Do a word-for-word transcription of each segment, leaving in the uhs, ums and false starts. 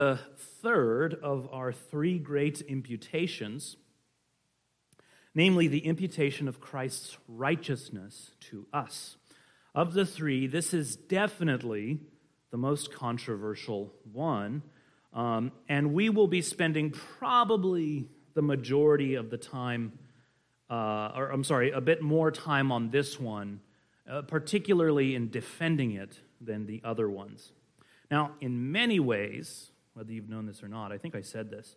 The third of our three great imputations, namely the imputation of Christ's righteousness to us. Of the three, this is definitely the most controversial one, um, and we will be spending probably the majority of the time, uh, or I'm sorry, a bit more time on this one, uh, particularly in defending it than the other ones. Now, in many ways, whether you've known this or not, I think I said this.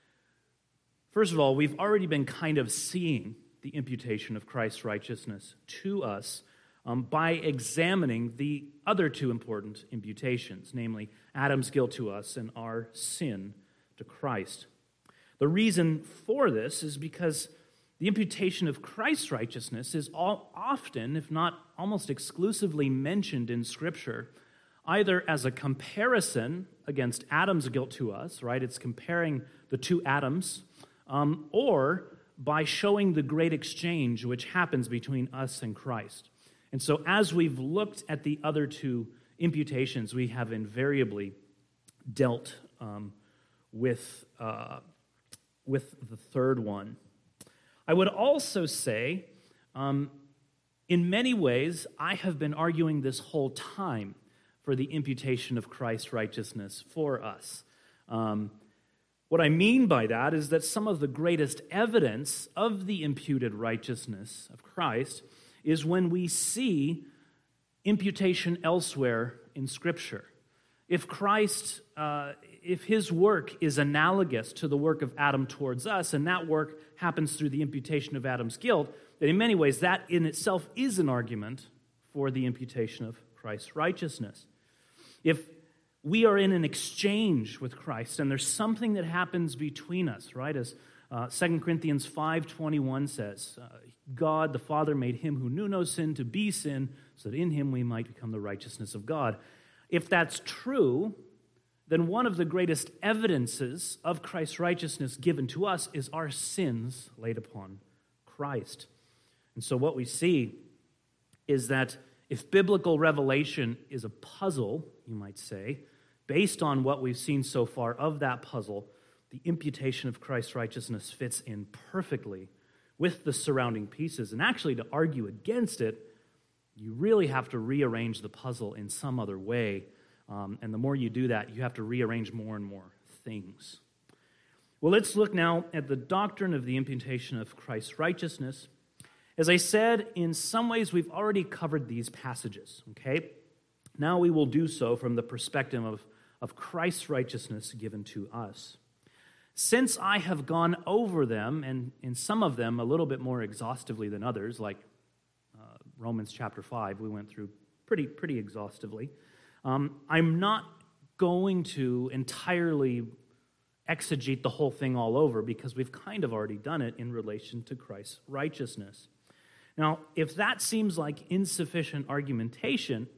First of all, we've already been kind of seeing the imputation of Christ's righteousness to us um, by examining the other two important imputations, namely Adam's guilt to us and our sin to Christ. The reason for this is because the imputation of Christ's righteousness is all, often, if not almost exclusively, mentioned in Scripture, either as a comparison against Adam's guilt to us, right? It's comparing the two Adams, um, or by showing the great exchange which happens between us and Christ. And so as we've looked at the other two imputations, we have invariably dealt um, with, uh, with the third one. I would also say, um, in many ways, I have been arguing this whole time for the imputation of Christ's righteousness for us. Um, what I mean by that is that some of the greatest evidence of the imputed righteousness of Christ is when we see imputation elsewhere in Scripture. If Christ, uh, if his work is analogous to the work of Adam towards us, and that work happens through the imputation of Adam's guilt, then in many ways that in itself is an argument for the imputation of Christ's righteousness. If we are in an exchange with Christ and there's something that happens between us, right, as uh, Second Corinthians five twenty-one says, uh, God the Father made him who knew no sin to be sin so that in him we might become the righteousness of God. If that's true, then one of the greatest evidences of Christ's righteousness given to us is our sins laid upon Christ. And so what we see is that if biblical revelation is a puzzle, you might say, based on what we've seen so far of that puzzle, the imputation of Christ's righteousness fits in perfectly with the surrounding pieces. And actually, to argue against it, you really have to rearrange the puzzle in some other way. Um, and the more you do that, you have to rearrange more and more things. Well, let's look now at the doctrine of the imputation of Christ's righteousness. As I said, in some ways we've already covered these passages, okay? Now we will do so from the perspective of, of Christ's righteousness given to us. Since I have gone over them, and in some of them a little bit more exhaustively than others, like uh, Romans chapter five, we went through pretty, pretty exhaustively, um, I'm not going to entirely exegete the whole thing all over because we've kind of already done it in relation to Christ's righteousness. Now, if that seems like insufficient argumentation,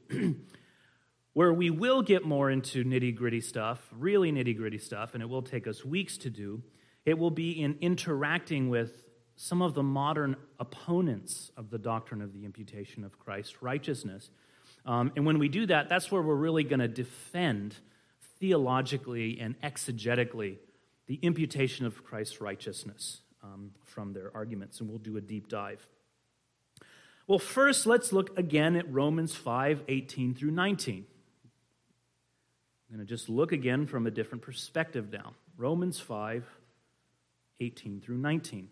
where we will get more into nitty-gritty stuff, really nitty-gritty stuff, and it will take us weeks to do, it will be in interacting with some of the modern opponents of the doctrine of the imputation of Christ's righteousness. Um, and when we do that, that's where we're really going to defend theologically and exegetically the imputation of Christ's righteousness um, from their arguments, and we'll do a deep dive. Well, first, let's look again at Romans five, eighteen through nineteen. I'm going to just look again from a different perspective now. Romans five, eighteen through nineteen.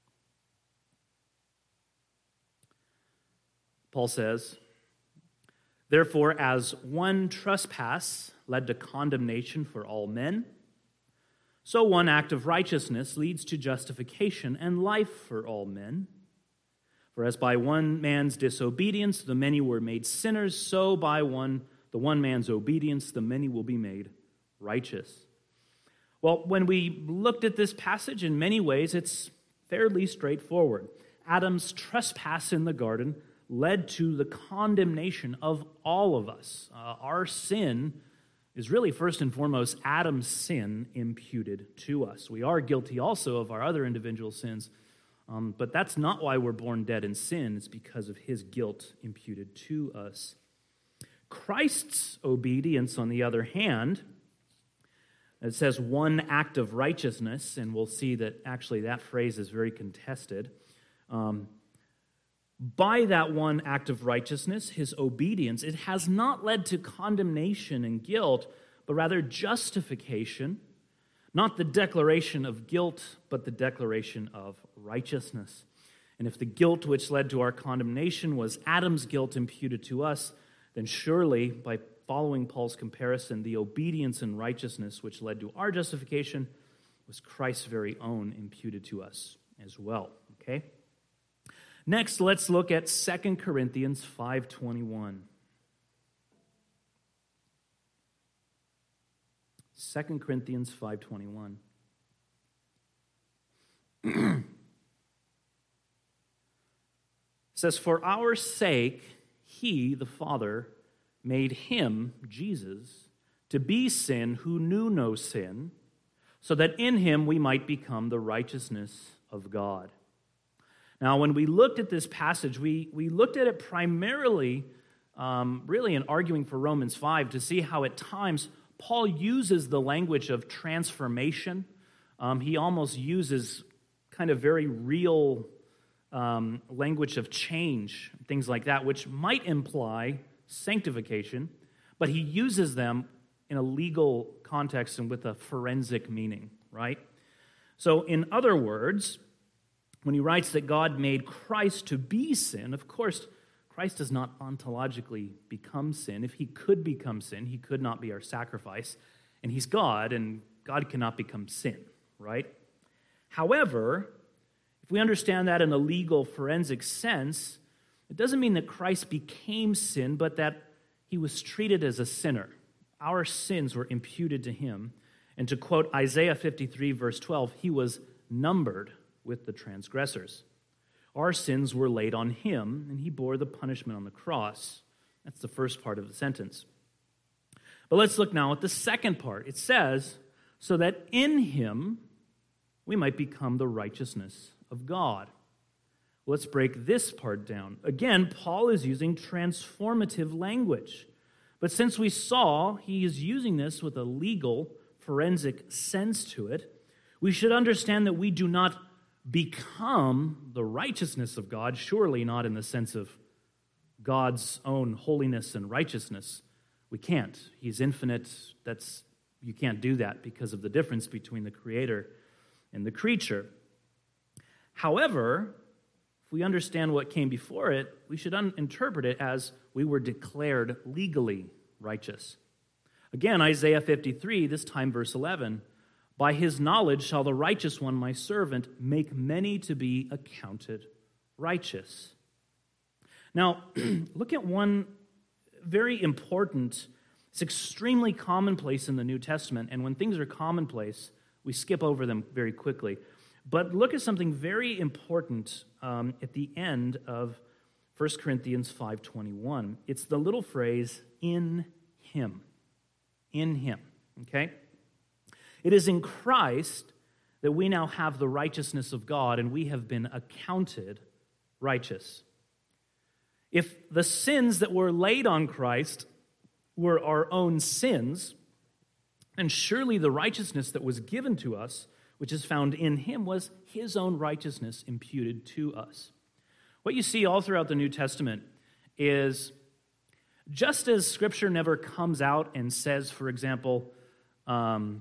Paul says, "Therefore, as one trespass led to condemnation for all men, so one act of righteousness leads to justification and life for all men. For as by one man's disobedience the many were made sinners, so by one the one man's obedience the many will be made righteous." Well, when we looked at this passage, in many ways it's fairly straightforward. Adam's trespass in the garden led to the condemnation of all of us. Uh, our sin is really first and foremost Adam's sin imputed to us. We are guilty also of our other individual sins, Um, but that's not why we're born dead in sin. It's because of his guilt imputed to us. Christ's obedience, on the other hand, It says one act of righteousness, and we'll see that actually that phrase is very contested. Um, by that one act of righteousness, his obedience, it has not led to condemnation and guilt, but rather justification, not the declaration of guilt, but the declaration of righteousness. And if the guilt which led to our condemnation was Adam's guilt imputed to us, then surely, by following Paul's comparison, the obedience and righteousness which led to our justification was Christ's very own imputed to us as well. Okay? Next, let's look at Second Corinthians five twenty-one. Second Corinthians five twenty-one. It says, "For our sake, he, the Father, made him, Jesus, to be sin who knew no sin, so that in him we might become the righteousness of God." Now, when we looked at this passage, we, we looked at it primarily, um, really in arguing for Romans five, to see how at times Paul uses the language of transformation. Um, he almost uses kind of very real um, language of change, things like that, which might imply sanctification, but he uses them in a legal context and with a forensic meaning, right? So in other words, when he writes that God made Christ to be sin, of course, Christ does not ontologically become sin. If he could become sin, he could not be our sacrifice. And he's God, and God cannot become sin, right? However, if we understand that in a legal forensic sense, it doesn't mean that Christ became sin, but that he was treated as a sinner. Our sins were imputed to him. And to quote Isaiah fifty-three, verse twelve, he was numbered with the transgressors. Our sins were laid on him, and he bore the punishment on the cross. That's the first part of the sentence. But let's look now at the second part. It says, so that in him we might become the righteousness of God. Let's break this part down. Again, Paul is using transformative language. But since we saw he is using this with a legal, forensic sense to it, we should understand that we do not become the righteousness of God, surely not in the sense of God's own holiness and righteousness. We can't. He's infinite. That's you can't do that because of the difference between the Creator and the creature. However, if we understand what came before it, we should un- interpret it as we were declared legally righteous. Again, Isaiah fifty-three, this time verse eleven, "By his knowledge shall the righteous one, my servant, make many to be accounted righteous." Now, look at one very important, it's extremely commonplace in the New Testament, and when things are commonplace, we skip over them very quickly. But look at something very important um, at the end of First Corinthians five twenty-one. It's the little phrase, "in him." In him, okay? It is in Christ that we now have the righteousness of God, and we have been accounted righteous. If the sins that were laid on Christ were our own sins, then surely the righteousness that was given to us, which is found in him, was his own righteousness imputed to us. What you see all throughout the New Testament is, just as Scripture never comes out and says, for example, um,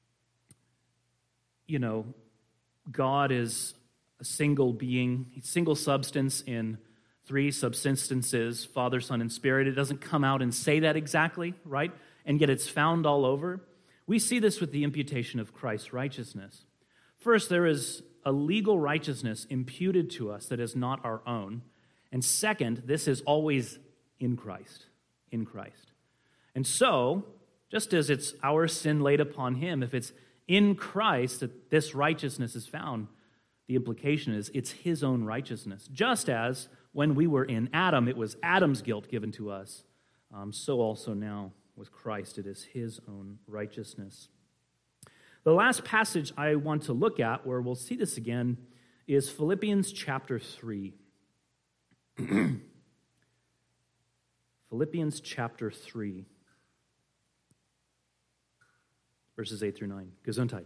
you know, God is a single being, single substance in three subsistences, Father, Son, and Spirit. It doesn't come out and say that exactly, right? And yet it's found all over. We see this with the imputation of Christ's righteousness. First, there is a legal righteousness imputed to us that is not our own. And second, this is always in Christ, in Christ. And so, just as it's our sin laid upon him, if it's in Christ that this righteousness is found, the implication is it's his own righteousness. Just as when we were in Adam, it was Adam's guilt given to us, um, so also now with Christ, it is his own righteousness. The last passage I want to look at, where we'll see this again, is Philippians chapter three. Philippians chapter three. verses eight through nine. Gesundheit.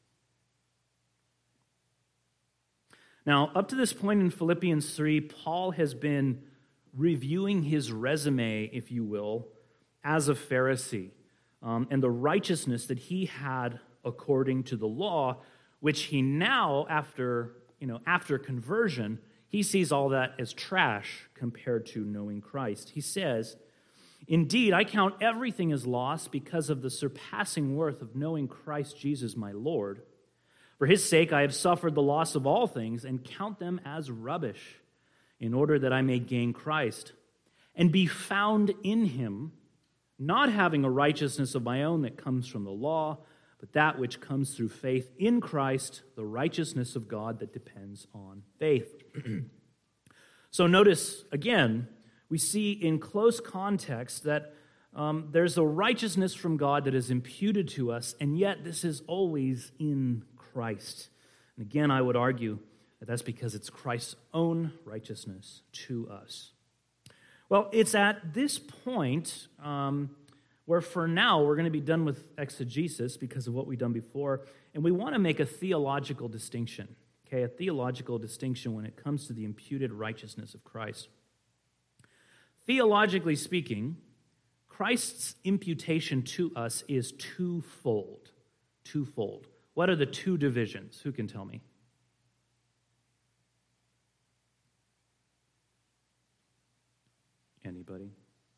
Now, up to this point in Philippians three, Paul has been reviewing his resume, if you will, as a Pharisee, um, and the righteousness that he had according to the law, which he now, after, you know, after conversion, he sees all that as trash compared to knowing Christ. He says, "Indeed, I count everything as loss because of the surpassing worth of knowing Christ Jesus my Lord. For his sake I have suffered the loss of all things and count them as rubbish, in order that I may gain Christ and be found in him, not having a righteousness of my own that comes from the law, but that which comes through faith in Christ, the righteousness of God that depends on faith." So notice, again, we see in close context that um, there's a righteousness from God that is imputed to us, and yet this is always in Christ. And again, I would argue that that's because it's Christ's own righteousness to us. Well, it's at this point um, where for now we're going to be done with exegesis because of what we've done before, and we want to make a theological distinction, okay, a theological distinction when it comes to the imputed righteousness of Christ. Theologically speaking, Christ's imputation to us is twofold. Twofold. What are the two divisions? Who can tell me? Anybody?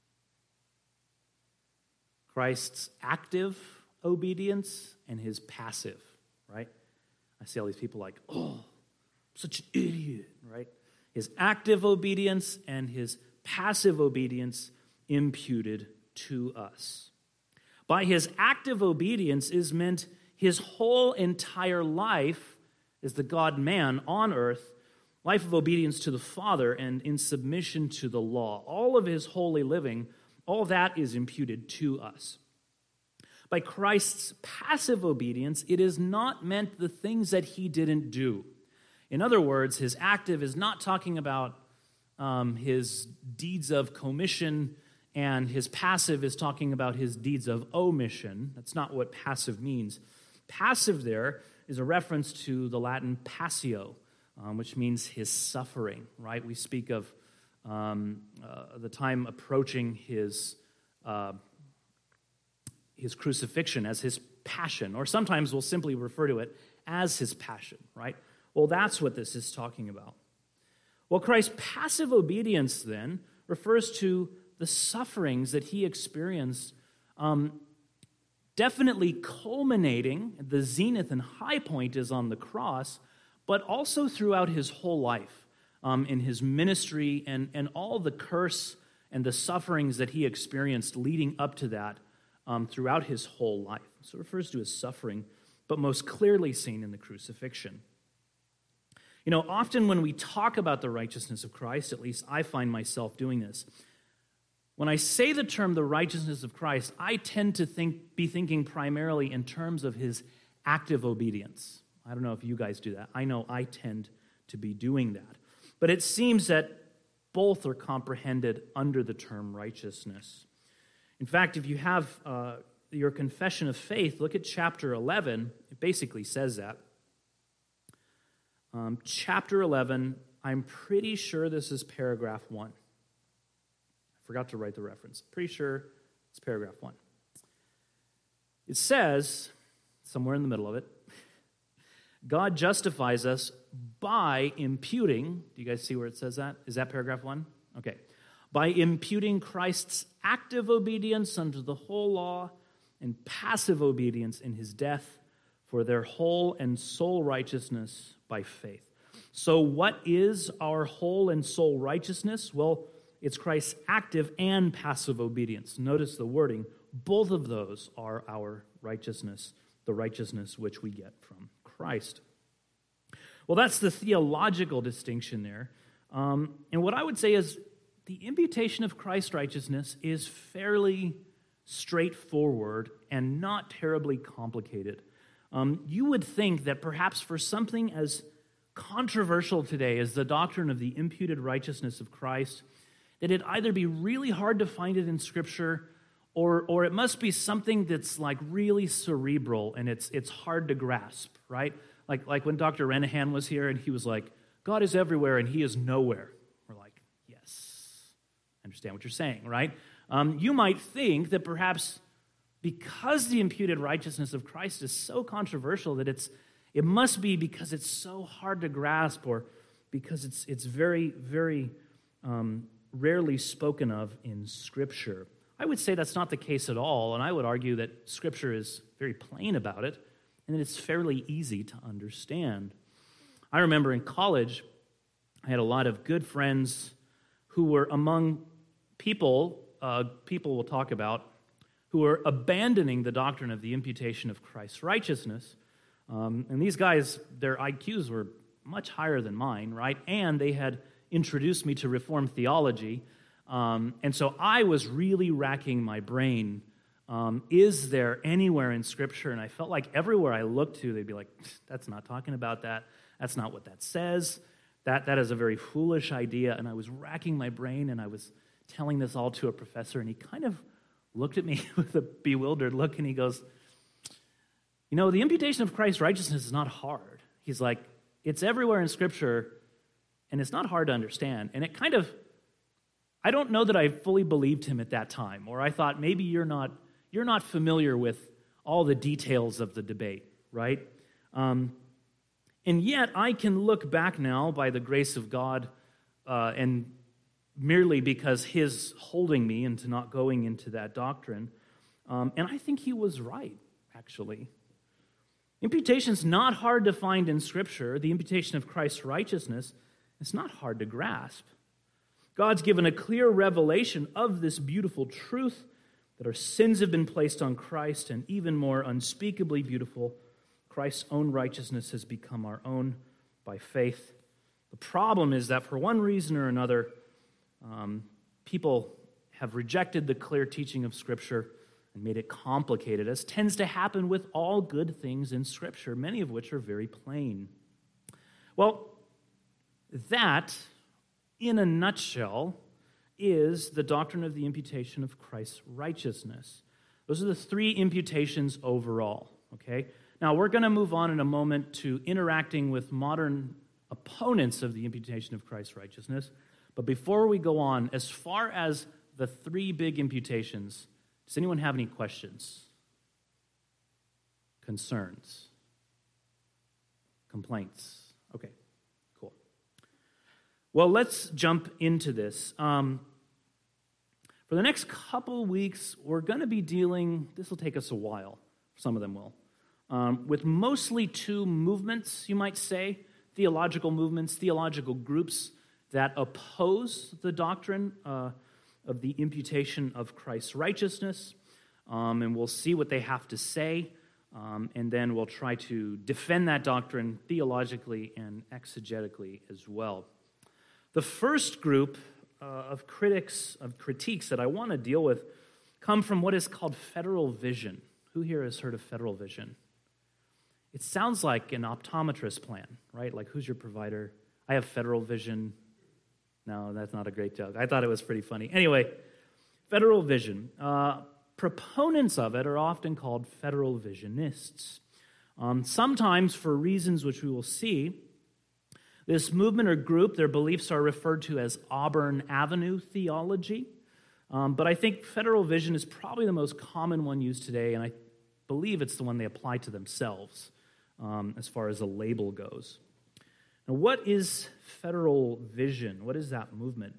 Christ's active obedience and his passive, right? I see all these people like, oh, such an idiot, right? His active obedience and his passive obedience imputed to us. By his active obedience is meant his whole entire life as the God-man on earth, life of obedience to the Father and in submission to the law. All of his holy living, all that is imputed to us. By Christ's passive obedience, it is not meant the things that he didn't do. In other words, his active is not talking about um, his deeds of commission, and his passive is talking about his deeds of omission. That's not what passive means. Passive there is a reference to the Latin passio, um, which means his suffering, right? We speak of um, uh, the time approaching his uh, his crucifixion as his passion, or sometimes we'll simply refer to it as his passion, right? Well, that's what this is talking about. Well, Christ's passive obedience then refers to the sufferings that he experienced, um, definitely culminating, the zenith and high point is on the cross, but also throughout his whole life, um, in his ministry and, and all the curse and the sufferings that he experienced leading up to that um, throughout his whole life. So it refers to his suffering, but most clearly seen in the crucifixion. You know, often when we talk about the righteousness of Christ, at least I find myself doing this, when I say the term the righteousness of Christ, I tend to think, be thinking primarily in terms of his active obedience. I don't know if you guys do that. I know I tend to be doing that. But it seems that both are comprehended under the term righteousness. In fact, if you have uh, your confession of faith, look at chapter eleven. It basically says that. Um, chapter eleven, I'm pretty sure this is paragraph one. Forgot to write the reference. Pretty sure it's paragraph one. It says, somewhere in the middle of it, God justifies us by imputing, do you guys see where it says that? Is that paragraph one? Okay. By imputing Christ's active obedience unto the whole law and passive obedience in his death for their whole and sole righteousness by faith. So what is our whole and sole righteousness? Well, it's Christ's active and passive obedience. Notice the wording. Both of those are our righteousness, the righteousness which we get from Christ. Well, that's the theological distinction there. Um, and what I would say is the imputation of Christ's righteousness is fairly straightforward and not terribly complicated. Um, you would think that perhaps for something as controversial today as the doctrine of the imputed righteousness of Christ, that it'd either be really hard to find it in Scripture or or it must be something that's like really cerebral and it's it's hard to grasp, right? Like like when Doctor Renahan was here and he was like, God is everywhere and he is nowhere. We're like, yes, I understand what you're saying, right? Um, you might think that perhaps because the imputed righteousness of Christ is so controversial that it's it must be because it's so hard to grasp, or because it's it's very, very um, rarely spoken of in Scripture. I would say that's not the case at all, and I would argue that Scripture is very plain about it, and that it's fairly easy to understand. I remember in college, I had a lot of good friends who were among people, uh, people we'll talk about, who were abandoning the doctrine of the imputation of Christ's righteousness. Um, and these guys, their I Qs were much higher than mine, right? And they had introduced me to Reformed theology. Um, and so I was really racking my brain. Um, is there anywhere in Scripture? And I felt like everywhere I looked to, they'd be like, that's not talking about that. That's not what that says. That, that is a very foolish idea. And I was racking my brain, and I was telling this all to a professor, and he kind of looked at me with a bewildered look, and he goes, you know, the imputation of Christ's righteousness is not hard. He's like, it's everywhere in Scripture, and it's not hard to understand. And it kind of, I don't know that I fully believed him at that time, or I thought maybe you're not you're not familiar with all the details of the debate, right? Um, and yet I can look back now by the grace of God, uh, and merely because his holding me into not going into that doctrine, um, and I think he was right, actually. Imputation's not hard to find in Scripture. The imputation of Christ's righteousness, it's not hard to grasp. God's given a clear revelation of this beautiful truth that our sins have been placed on Christ, and even more unspeakably beautiful, Christ's own righteousness has become our own by faith. The problem is that for one reason or another, um, people have rejected the clear teaching of Scripture and made it complicated, as tends to happen with all good things in Scripture, many of which are very plain. Well, that, in a nutshell, is the doctrine of the imputation of Christ's righteousness. Those are the three imputations overall, okay? Now, we're going to move on in a moment to interacting with modern opponents of the imputation of Christ's righteousness. But before we go on, as far as the three big imputations, does anyone have any questions? Concerns? Complaints? Okay, cool. Well, let's jump into this. Um, for the next couple weeks, we're going to be dealing, this will take us a while, some of them will, um, with mostly two movements, you might say, theological movements, theological groups that oppose the doctrine uh, of the imputation of Christ's righteousness, um, and we'll see what they have to say, um, and then we'll try to defend that doctrine theologically and exegetically as well. The first group uh, of critics, of critiques that I want to deal with come from what is called federal vision. Who here has heard of federal vision? It sounds like an optometrist plan, right? Like, who's your provider? I have federal vision. No, that's not a great joke. I thought it was pretty funny. Anyway, federal vision. Uh, proponents of it are often called federal visionists. Um, sometimes, for reasons which we will see, this movement or group, their beliefs are referred to as Auburn Avenue theology. Um, but I think federal vision is probably the most common one used today, and I believe it's the one they apply to themselves um, as far as a label goes. Now, what is federal vision? What is that movement?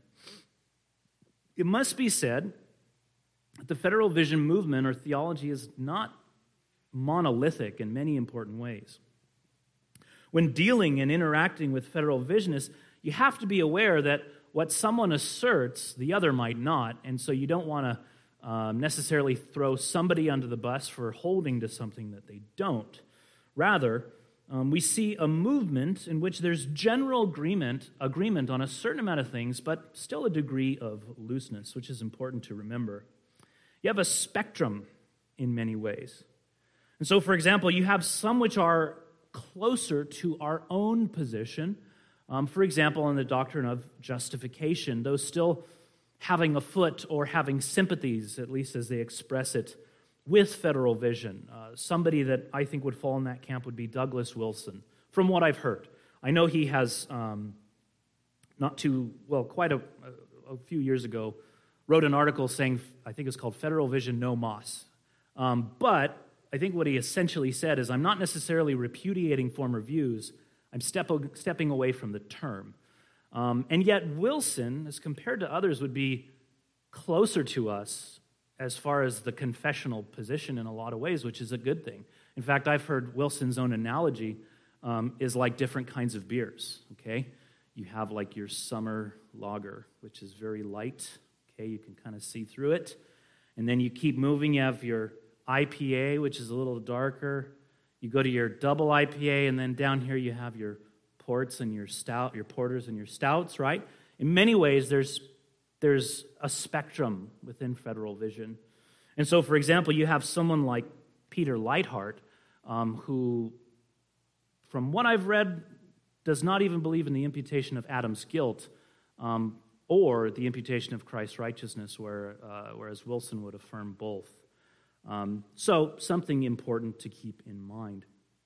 It must be said that the federal vision movement or theology is not monolithic in many important ways. When dealing and interacting with federal visionists, you have to be aware that what someone asserts, the other might not, and so you don't want to um, necessarily throw somebody under the bus for holding to something that they don't. Rather, Um, we see a movement in which there's general agreement, agreement on a certain amount of things, but still a degree of looseness, which is important to remember. You have a spectrum in many ways. And so, for example, you have some which are closer to our own position. Um, for example, in the doctrine of justification, though still having a foot or having sympathies, at least as they express it, with Federal Vision. Uh, somebody that I think would fall in that camp would be Douglas Wilson, from what I've heard. I know he has, um, not too, well, quite a, a, a few years ago, wrote an article saying, I think it's called Federal Vision No Moss. Um, but I think what he essentially said is, I'm not necessarily repudiating former views, I'm step, stepping away from the term. Um, and yet Wilson, as compared to others, would be closer to us as far as the confessional position in a lot of ways, which is a good thing. In fact, I've heard Wilson's own analogy um, is like different kinds of beers, okay? You have like your summer lager, which is very light, okay? You can kind of see through it. And then you keep moving, you have your I P A, which is a little darker. You go to your double I P A, and then down here you have your ports and your stout, your porters and your stouts, right? In many ways, there's there's a spectrum within Federal Vision. And so, for example, you have someone like Peter Leithart, um, who, from what I've read, does not even believe in the imputation of Adam's guilt um, or the imputation of Christ's righteousness, where, uh, whereas Wilson would affirm both. Um, so, something important to keep in mind.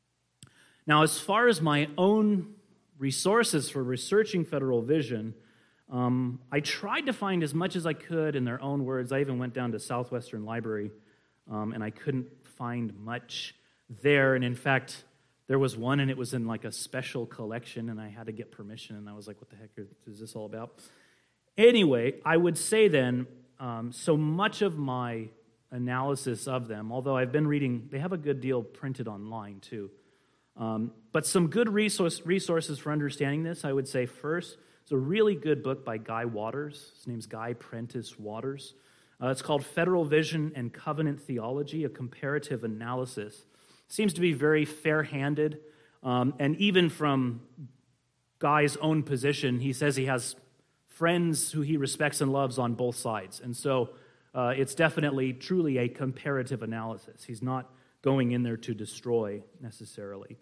Now, as far as my own resources for researching Federal Vision, Um, I tried to find as much as I could in their own words. I even went down to Southwestern Library, um, and I couldn't find much there. And in fact, there was one, and it was in like a special collection, and I had to get permission, and I was like, what the heck is this all about? Anyway, I would say then, um, so much of my analysis of them, although I've been reading, they have a good deal printed online too. Um, but some good resource, resources for understanding this, I would say first, it's a really good book by Guy Waters. His name's Guy Prentice Waters. Uh, it's called Federal Vision and Covenant Theology, a Comparative Analysis. Seems to be very fair-handed, um, and even from Guy's own position, he says he has friends who he respects and loves on both sides. And so uh, it's definitely, truly a comparative analysis. He's not going in there to destroy necessarily.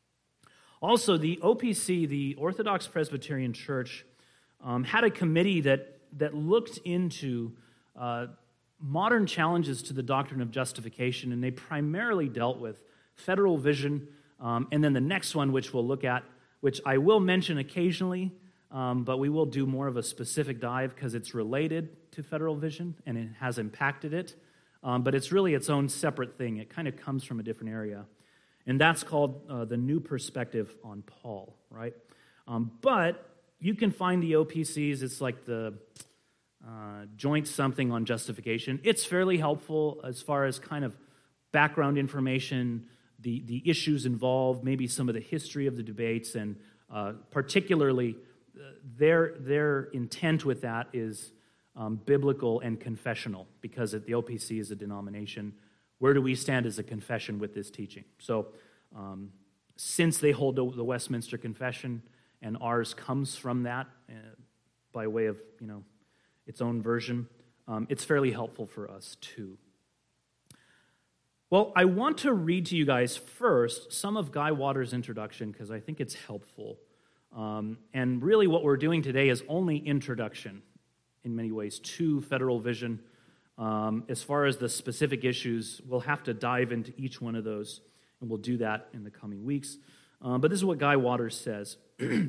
Also, the O P C, the Orthodox Presbyterian Church, um, had a committee that, that looked into uh, modern challenges to the doctrine of justification, and they primarily dealt with Federal Vision, um, and then the next one, which we'll look at, which I will mention occasionally, um, but we will do more of a specific dive because it's related to Federal Vision, and it has impacted it, um, but it's really its own separate thing. It kind of comes from a different area. And that's called uh, the New Perspective on Paul, right? Um, but you can find the O P Cs. It's like the uh, joint something on justification. It's fairly helpful as far as kind of background information, the, the issues involved, maybe some of the history of the debates, and uh, particularly uh, their, their intent with that is um, biblical and confessional, because the O P C is a denomination. Where do we stand as a confession with this teaching? So, um, since they hold the Westminster Confession, and ours comes from that uh, by way of, you know, its own version, um, it's fairly helpful for us too. Well, I want to read to you guys first some of Guy Waters' introduction because I think it's helpful. Um, and really what we're doing today is only introduction, in many ways, to Federal Vision. Um, as far as the specific issues, we'll have to dive into each one of those, and we'll do that in the coming weeks. Um, but this is what Guy Waters says.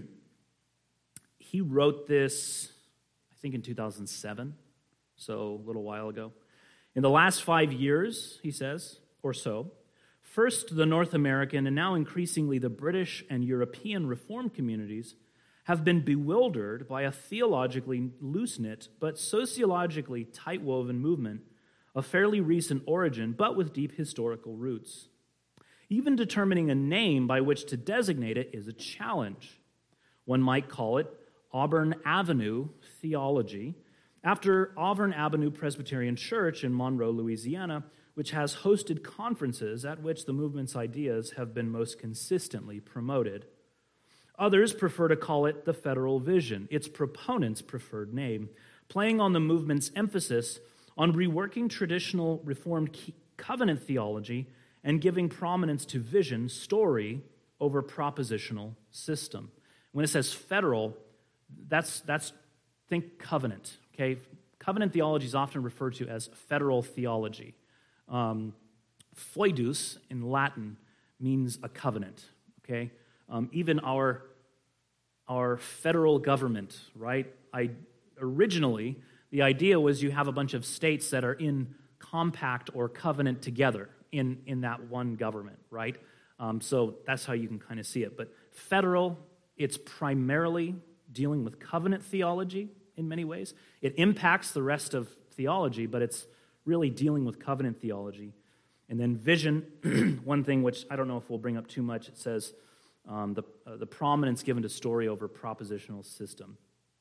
He wrote this, I think, in two thousand seven, so a little while ago. In the last five years, he says, or so, first the North American and now increasingly the British and European Reformed communities have been bewildered by a theologically loose-knit but sociologically tight-woven movement of fairly recent origin, but with deep historical roots. Even determining a name by which to designate it is a challenge. One might call it Auburn Avenue theology, after Auburn Avenue Presbyterian Church in Monroe, Louisiana, which has hosted conferences at which the movement's ideas have been most consistently promoted. Others prefer to call it the Federal Vision, its proponents' preferred name, playing on the movement's emphasis on reworking traditional Reformed covenant theology and giving prominence to vision, story, over propositional system. When it says federal, that's, that's think covenant, okay? Covenant theology is often referred to as federal theology. Um, Foedus in Latin means a covenant, okay? Um, even our, our federal government, right? I, originally, the idea was you have a bunch of states that are in compact or covenant together in, in that one government, right? Um, so that's how you can kind of see it. But federal, it's primarily dealing with covenant theology in many ways. It impacts the rest of theology, but it's really dealing with covenant theology. And then vision, one thing which I don't know if we'll bring up too much, it says um, the, uh, the prominence given to story over propositional system.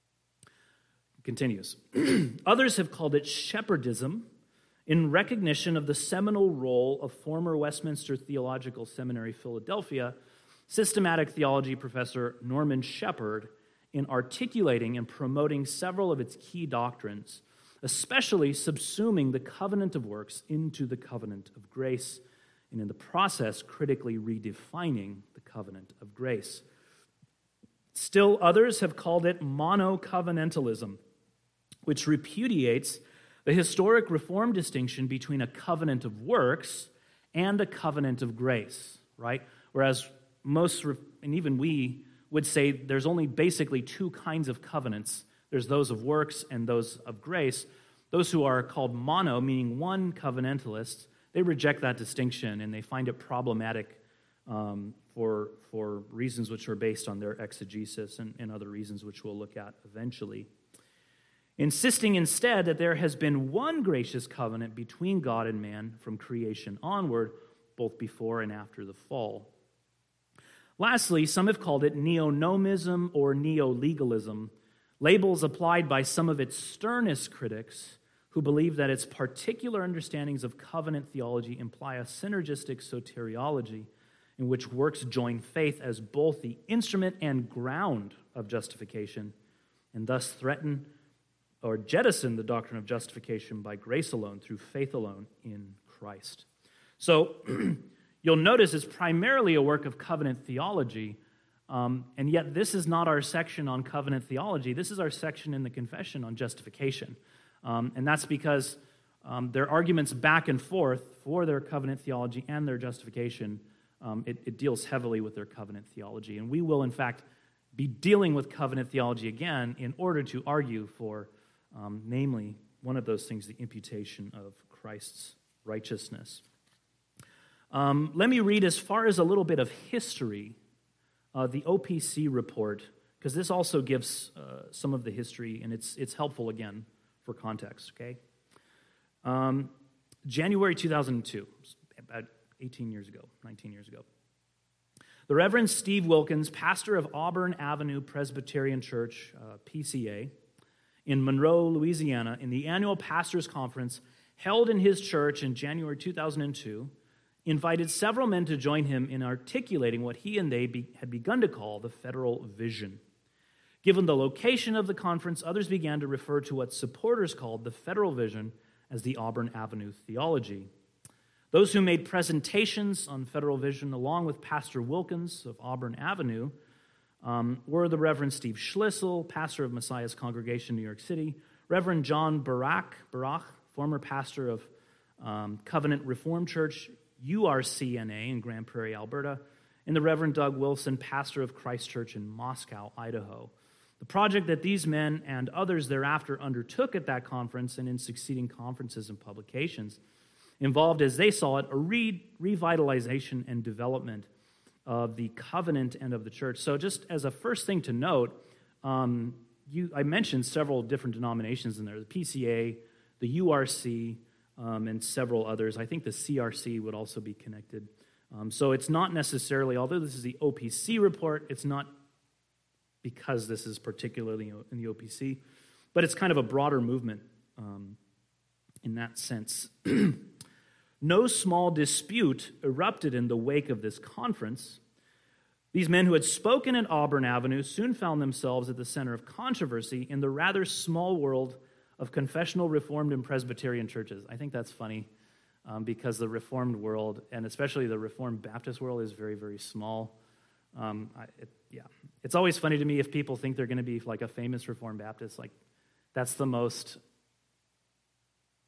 It continues. Others have called it shepherdism in recognition of the seminal role of former Westminster Theological Seminary, Philadelphia, systematic theology professor Norman Shepherd in articulating and promoting several of its key doctrines, especially subsuming the covenant of works into the covenant of grace, and in the process critically redefining the covenant of grace. Still others have called it monocovenantalism, which repudiates the historic Reformed distinction between a covenant of works and a covenant of grace, right? Whereas most, and even we, would say there's only basically two kinds of covenants. There's those of works and those of grace. Those who are called mono, meaning one covenantalists, they reject that distinction and they find it problematic um, for, for reasons which are based on their exegesis and, and other reasons which we'll look at eventually. Insisting instead that there has been one gracious covenant between God and man from creation onward, both before and after the fall. Lastly, some have called it neo-nomism or neo-legalism, labels applied by some of its sternest critics who believe that its particular understandings of covenant theology imply a synergistic soteriology in which works join faith as both the instrument and ground of justification, and thus threaten or jettison the doctrine of justification by grace alone, through faith alone in Christ. So, you'll notice it's primarily a work of covenant theology, um, and yet this is not our section on covenant theology. This is our section in the confession on justification. Um, and that's because um, their arguments back and forth for their covenant theology and their justification, um, it, it deals heavily with their covenant theology. And we will, in fact, be dealing with covenant theology again in order to argue for, um, namely, one of those things, the imputation of Christ's righteousness. Um, let me read as far as a little bit of history, uh, the O P C report, because this also gives uh, some of the history, and it's it's helpful, again, for context, okay? Um, January two thousand two, about eighteen years ago, nineteen years ago. The Reverend Steve Wilkins, pastor of Auburn Avenue Presbyterian Church, uh, P C A, in Monroe, Louisiana, in the annual pastors' conference held in his church in January two thousand two, invited several men to join him in articulating what he and they be, had begun to call the federal vision. Given the location of the conference, others began to refer to what supporters called the federal vision as the Auburn Avenue theology. Those who made presentations on federal vision, along with Pastor Wilkins of Auburn Avenue, um, were the Reverend Steve Schlissel, pastor of Messiah's Congregation, New York City, Reverend John Barak, Barak former pastor of um, Covenant Reformed Church, U R C N A in Grand Prairie, Alberta, and the Reverend Doug Wilson, pastor of Christ Church in Moscow, Idaho. The project that these men and others thereafter undertook at that conference and in succeeding conferences and publications involved, as they saw it, a re- revitalization and development of the covenant and of the church. So just as a first thing to note, um, you, I mentioned several different denominations in there, the P C A, the U R C, Um, and several others. I think the C R C would also be connected. Um, so it's not necessarily, although this is the O P C report, it's not because this is particularly in the O P C, but it's kind of a broader movement um, in that sense. No small dispute erupted in the wake of this conference. These men who had spoken at Auburn Avenue soon found themselves at the center of controversy in the rather small world of confessional Reformed and Presbyterian churches. I think that's funny um, because the Reformed world, and especially the Reformed Baptist world, is very, very small. Um, I, it, yeah, it's always funny to me if people think they're going to be like a famous Reformed Baptist. Like, that's the most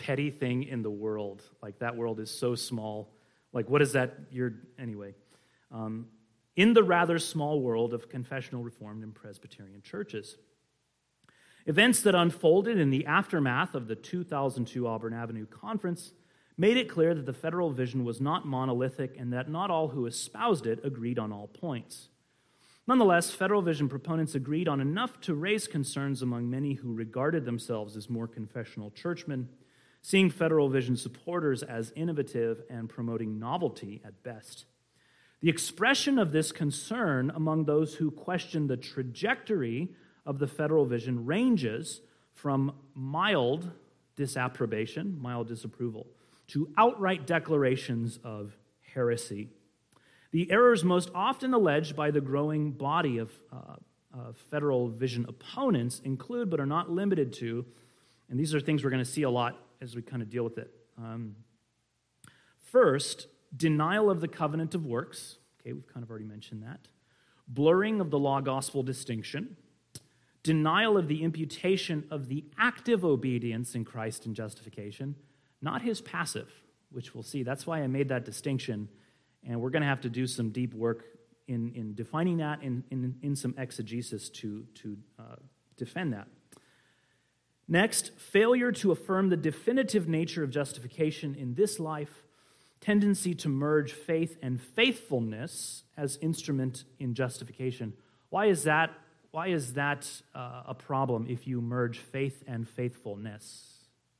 petty thing in the world. Like, that world is so small. Like, what is that? You're, anyway. Um, in the rather small world of confessional Reformed and Presbyterian churches. Events that unfolded in the aftermath of the two thousand two Auburn Avenue Conference made it clear that the federal vision was not monolithic and that not all who espoused it agreed on all points. Nonetheless, federal vision proponents agreed on enough to raise concerns among many who regarded themselves as more confessional churchmen, seeing federal vision supporters as innovative and promoting novelty at best. The expression of this concern among those who questioned the trajectory of the federal vision ranges from mild disapprobation, mild disapproval, to outright declarations of heresy. The errors most often alleged by the growing body of uh, uh, federal vision opponents include, but are not limited to, and these are things we're going to see a lot as we kind of deal with it. Um, first, denial of the covenant of works. Okay, we've kind of already mentioned that. Blurring of the law-gospel distinction. Denial of the imputation of the active obedience in Christ in justification, not his passive, which we'll see. That's why I made that distinction, and we're going to have to do some deep work in, in defining that in, in, in some exegesis to, to uh, defend that. Next, failure to affirm the definitive nature of justification in this life, tendency to merge faith and faithfulness as instrument in justification. Why is that? Why is that uh, a problem if you merge faith and faithfulness?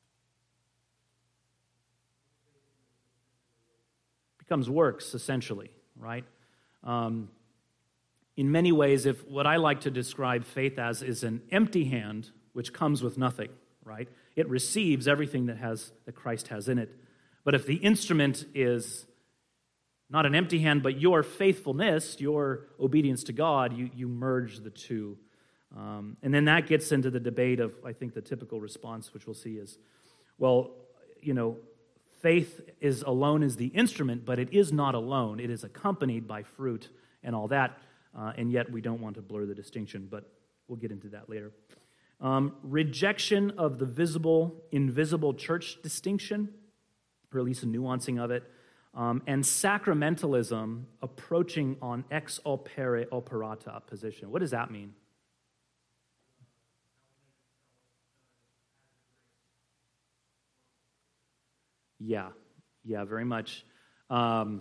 Becomes works, essentially, right? Um, in many ways, if what I like to describe faith as is an empty hand, which comes with nothing, right? It receives everything that has that Christ has in it. But if the instrument is not an empty hand, but your faithfulness, your obedience to God, you, you merge the two. Um, and then that gets into the debate of, I think, the typical response, which we'll see is, well, you know, faith is alone is the instrument, but it is not alone. It is accompanied by fruit and all that, uh, and yet we don't want to blur the distinction, but we'll get into that later. Um, rejection of the visible, invisible church distinction, or at least a nuancing of it, um, and sacramentalism approaching on ex opere operata position. What does that mean? Yeah, yeah, very much. Um,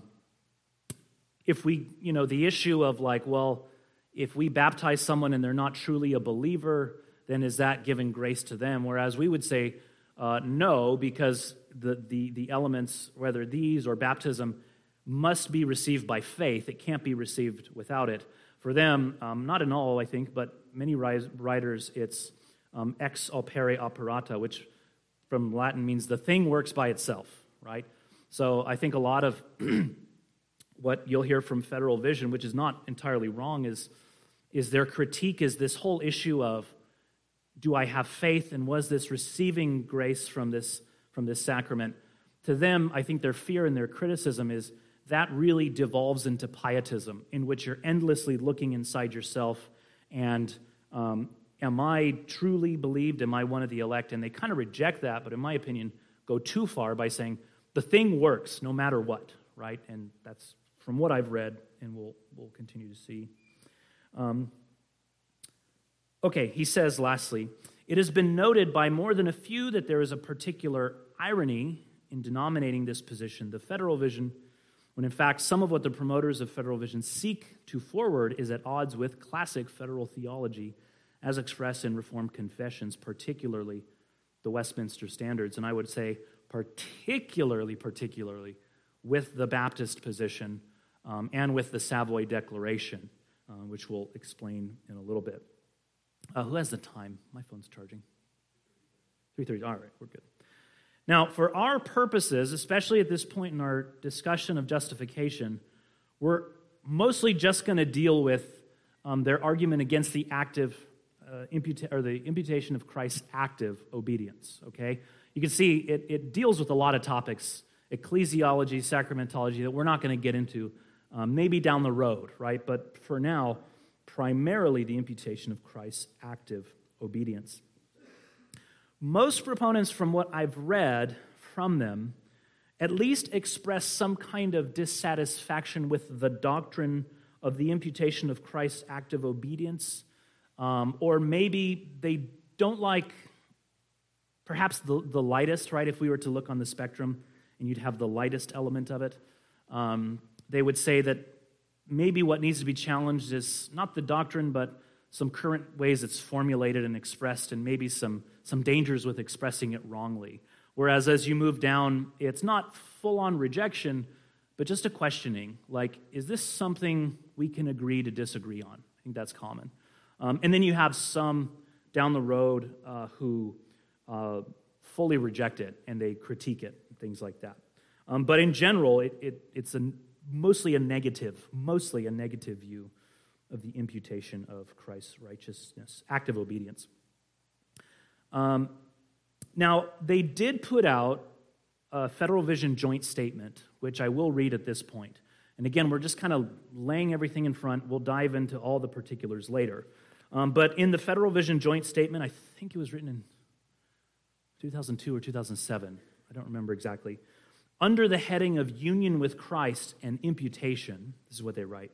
if we, you know, the issue of like, well, if we baptize someone and they're not truly a believer, then is that giving grace to them? Whereas we would say, uh, no, because the, the, the elements, whether these or baptism, must be received by faith. It can't be received without it. For them, um, not in all, I think, but many writers, it's um, ex opere operata, which from Latin means the thing works by itself, right? So I think a lot of what you'll hear from Federal Vision, which is not entirely wrong, is, is their critique is this whole issue of, do I have faith, and was this receiving grace from this, from this sacrament? To them, I think their fear and their criticism is that really devolves into pietism, in which you're endlessly looking inside yourself and um, am I truly believed? Am I one of the elect? And they kind of reject that, but in my opinion, go too far by saying the thing works no matter what, right? And that's from what I've read, and we'll we'll continue to see. Um, okay, he says, lastly, it has been noted by more than a few that there is a particular irony in denominating this position the Federal Vision, when in fact some of what the promoters of Federal Vision seek to forward is at odds with classic federal theology as expressed in Reformed confessions, particularly the Westminster Standards, and I would say particularly, particularly with the Baptist position um, and with the Savoy Declaration, uh, which we'll explain in a little bit. Uh, who has the time? My phone's charging. three thirty, all right, we're good. Now, for our purposes, especially at this point in our discussion of justification, we're mostly just going to deal with um, their argument against the active uh, imputa- or the imputation of Christ's active obedience. Okay, you can see it, it deals with a lot of topics, ecclesiology, sacramentology, that we're not going to get into, um, maybe down the road, right? But for now, primarily the imputation of Christ's active obedience. Most proponents, from what I've read from them, at least express some kind of dissatisfaction with the doctrine of the imputation of Christ's act of obedience, um, or maybe they don't like perhaps the, the lightest, right? If we were to look on the spectrum and you'd have the lightest element of it, um, they would say that maybe what needs to be challenged is not the doctrine, but some current ways it's formulated and expressed, and maybe some, some dangers with expressing it wrongly. Whereas as you move down, it's not full-on rejection, but just a questioning, like, is this something we can agree to disagree on? I think that's common. Um, and then you have some down the road uh, who uh, fully reject it, and they critique it, things like that. Um, but in general, it, it, it's a, mostly a negative, mostly a negative view of the imputation of Christ's righteousness, active obedience. Um, now, they did put out a Federal Vision joint statement, which I will read at this point. And again, we're just kind of laying everything in front. We'll dive into all the particulars later. Um, but in the Federal Vision joint statement, I think it was written in two thousand two or two thousand seven, I don't remember exactly, under the heading of Union with Christ and Imputation, this is what they write.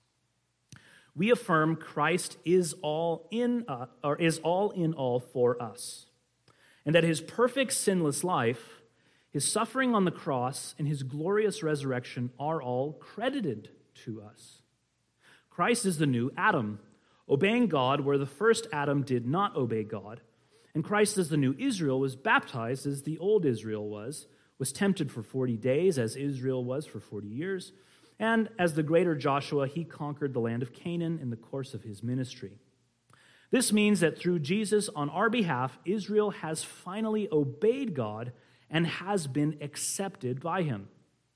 We affirm Christ is all in uh, or is all in all for us, and that his perfect sinless life, his suffering on the cross, and his glorious resurrection are all credited to us. Christ is the new Adam, obeying God where the first Adam did not obey God, and Christ as the new Israel was baptized as the old Israel was, was tempted for forty days as Israel was for forty years, and as the greater Joshua, he conquered the land of Canaan in the course of his ministry. This means that through Jesus on our behalf, Israel has finally obeyed God and has been accepted by him.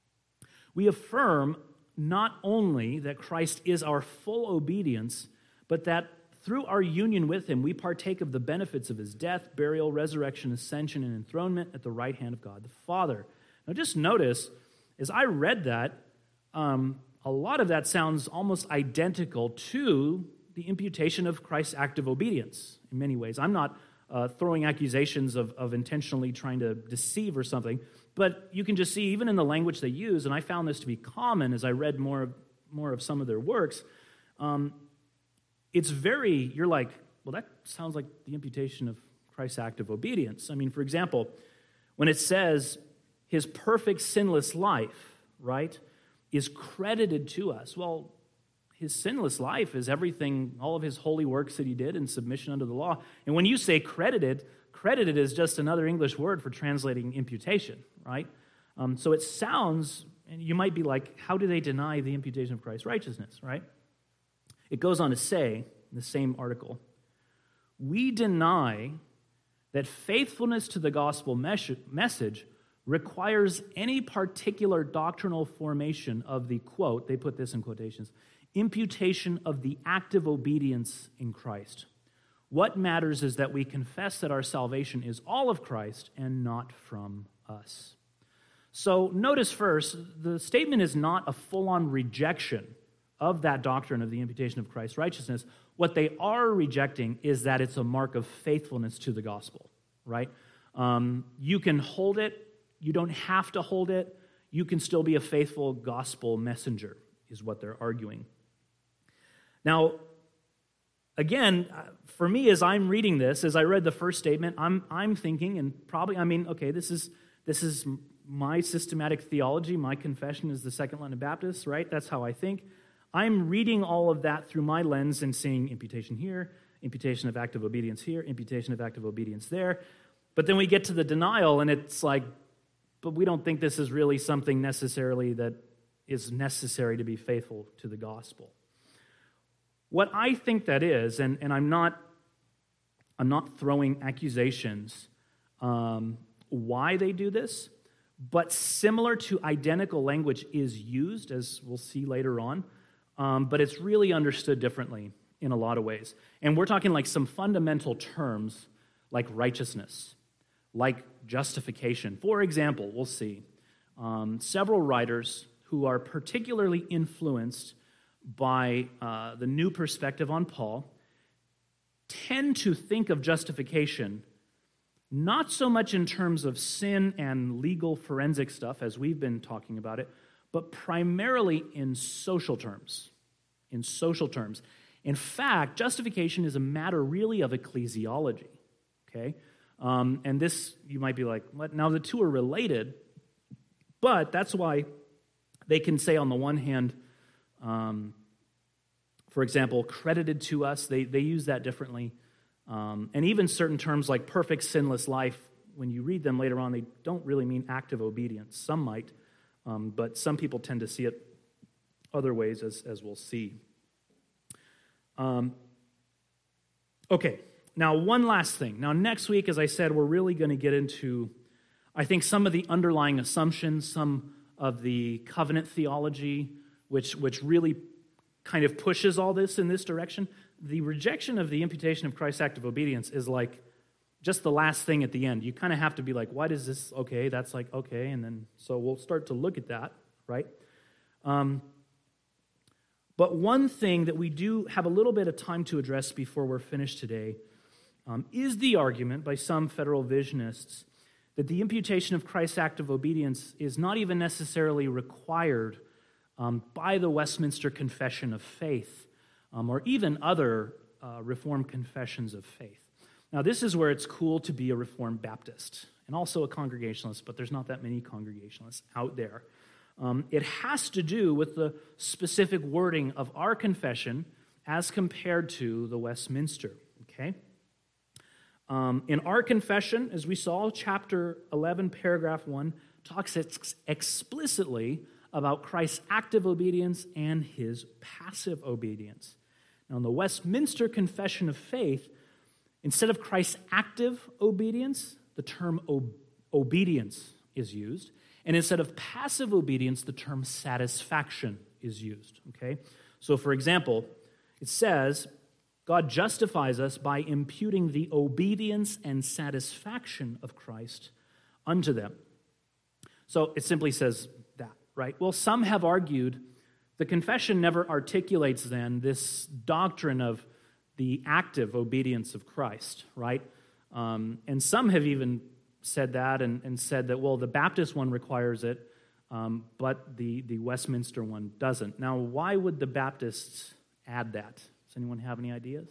We affirm not only that Christ is our full obedience, but that through our union with him, we partake of the benefits of his death, burial, resurrection, ascension, and enthronement at the right hand of God the Father. Now just notice, as I read that, um, a lot of that sounds almost identical to the imputation of Christ's act of obedience in many ways. I'm not uh, throwing accusations of, of intentionally trying to deceive or something, but you can just see even in the language they use, and I found this to be common as I read more, more of some of their works, um, it's very, you're like, well, that sounds like the imputation of Christ's act of obedience. I mean, for example, when it says his perfect sinless life, right, is credited to us. Well, his sinless life is everything, all of his holy works that he did in submission under the law. And when you say credited, credited is just another English word for translating imputation, right? Um, so it sounds, and you might be like, how do they deny the imputation of Christ's righteousness, right? It goes on to say, in the same article, we deny that faithfulness to the gospel mes- message requires any particular doctrinal formation of the, quote, they put this in quotations, imputation of the active obedience in Christ. What matters is that we confess that our salvation is all of Christ and not from us. So notice first, the statement is not a full-on rejection of that doctrine of the imputation of Christ's righteousness. What they are rejecting is that it's a mark of faithfulness to the gospel, right? Um, you can hold it. You don't have to hold it. You can still be a faithful gospel messenger, is what they're arguing. Now, again, for me, as I'm reading this, as I read the first statement, I'm I'm thinking, and probably, I mean, okay, this is this is my systematic theology. My confession is the Second London Baptist, right? That's how I think. I'm reading all of that through my lens and seeing imputation here, imputation of active obedience here, imputation of active obedience there. But then we get to the denial, and it's like, but we don't think this is really something necessarily that is necessary to be faithful to the gospel. What I think that is, and, and I'm not I'm not throwing accusations um, why they do this, but similar to identical language is used, as we'll see later on, um, but it's really understood differently in a lot of ways. And we're talking like some fundamental terms like righteousness, like justification. For example, we'll see um, several writers who are particularly influenced by uh, the new perspective on Paul tend to think of justification not so much in terms of sin and legal forensic stuff, as we've been talking about it, but primarily in social terms. In social terms. In fact, justification is a matter really of ecclesiology, okay? Um, and this, you might be like, what? Now the two are related, but that's why they can say on the one hand, um, for example, credited to us, they, they use that differently. Um, and even certain terms like perfect sinless life, when you read them later on, they don't really mean active obedience. Some might, um, but some people tend to see it other ways, as, as we'll see. Um, okay, now one last thing. Now next week, as I said, we're really going to get into, I think, some of the underlying assumptions, some of the covenant theology, which which really kind of pushes all this in this direction. The rejection of the imputation of Christ's act of obedience is like just the last thing at the end. You kind of have to be like, why does this, okay, that's like, okay, and then, so we'll start to look at that, right? Um, But one thing that we do have a little bit of time to address before we're finished today um, is the argument by some federal visionists that the imputation of Christ's act of obedience is not even necessarily required um, by the Westminster Confession of Faith um, or even other uh, Reformed confessions of faith. Now, this is where it's cool to be a Reformed Baptist and also a Congregationalist, but there's not that many Congregationalists out there. Um, it has to do with the specific wording of our confession as compared to the Westminster, okay? Um, in our confession, as we saw, chapter eleven, paragraph one, talks ex- explicitly about Christ's active obedience and his passive obedience. Now, in the Westminster Confession of Faith, instead of Christ's active obedience, the term ob- obedience is used. And instead of passive obedience, the term satisfaction is used, okay? So, for example, it says, God justifies us by imputing the obedience and satisfaction of Christ unto them. So, it simply says that, right? Well, some have argued the confession never articulates, then, this doctrine of the active obedience of Christ, right? Um, and some have even said that and, and said that, well, the Baptist one requires it, um, but the, the Westminster one doesn't. Now, why would the Baptists add that? Does anyone have any ideas?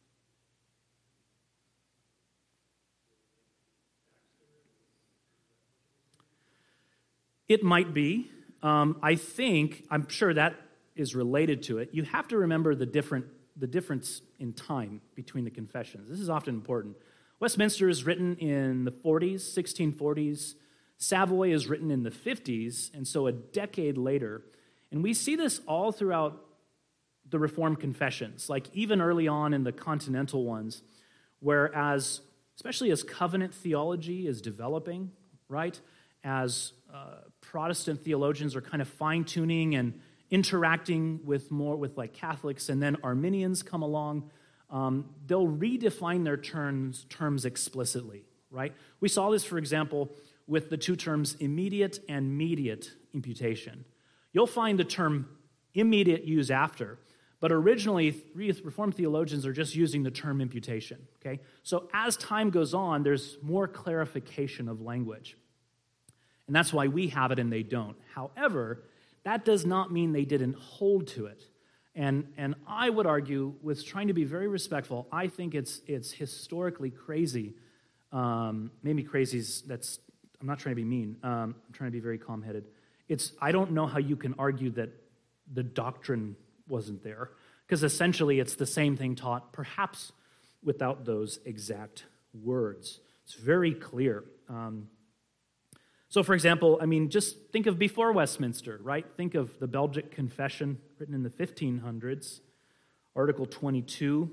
It might be. Um, I think, I'm sure that is related to it. You have to remember the different the difference in time between the confessions. This is often important. Westminster is written in the forties, sixteen forties. Savoy is written in the fifties, and so a decade later. And we see this all throughout the Reformed confessions, like even early on in the continental ones, whereas, especially as covenant theology is developing, right, as uh, Protestant theologians are kind of fine-tuning and interacting with more with like Catholics, and then Arminians come along, um, they'll redefine their terms, terms explicitly, right? We saw this, for example, with the two terms immediate and mediate imputation. You'll find the term immediate used after, but originally Reformed theologians are just using the term imputation, okay? So as time goes on, there's more clarification of language. And that's why we have it and they don't. However, that does not mean they didn't hold to it. And and I would argue, with trying to be very respectful, I think it's it's historically crazy. Um, maybe crazy's, that's, I'm not trying to be mean. Um, I'm trying to be very calm-headed. It's, I don't know how you can argue that the doctrine wasn't there, because essentially it's the same thing taught, perhaps without those exact words. It's very clear. Um, So, for example, I mean, just think of before Westminster, right? Think of the Belgic Confession written in the fifteen hundreds, Article twenty-two.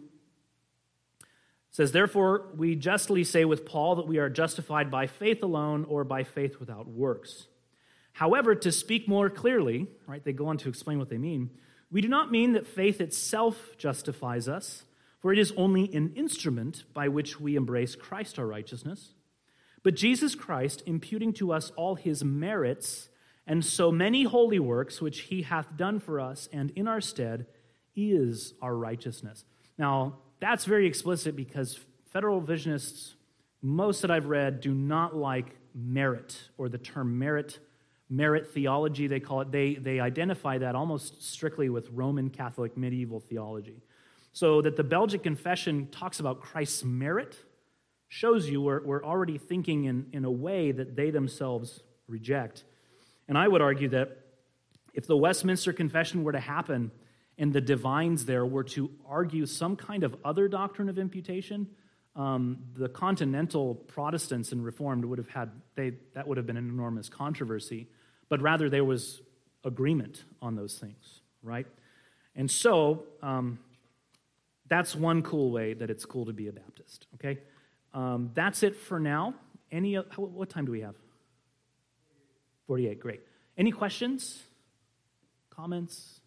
It says, therefore, we justly say with Paul that we are justified by faith alone or by faith without works. However, to speak more clearly, right, they go on to explain what they mean, we do not mean that faith itself justifies us, for it is only an instrument by which we embrace Christ our righteousness. But Jesus Christ, imputing to us all his merits and so many holy works which he hath done for us and in our stead, is our righteousness. Now, that's very explicit because federal visionists most that I've read do not like merit, or the term merit, merit theology, they call it. They, they identify that almost strictly with Roman Catholic medieval theology. So that the Belgic Confession talks about Christ's merit shows you we're, we're already thinking in, in a way that they themselves reject. And I would argue that if the Westminster Confession were to happen and the divines there were to argue some kind of other doctrine of imputation, um, the continental Protestants and Reformed would have had, they, that would have been an enormous controversy, but rather there was agreement on those things, right? And so um, that's one cool way that it's cool to be a Baptist, okay? Um, that's it for now. Any? How, what time do we have? forty-eight, great. Any questions? Comments?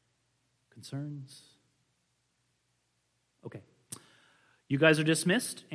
Concerns? Okay. You guys are dismissed.